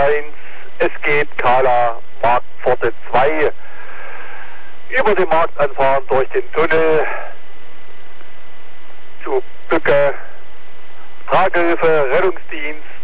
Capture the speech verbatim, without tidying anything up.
eins, es geht Kala, Marktpforte zwei, über den Markt anfahren durch den Tunnel zu Bücke, Tragehilfe, Rettungsdienst,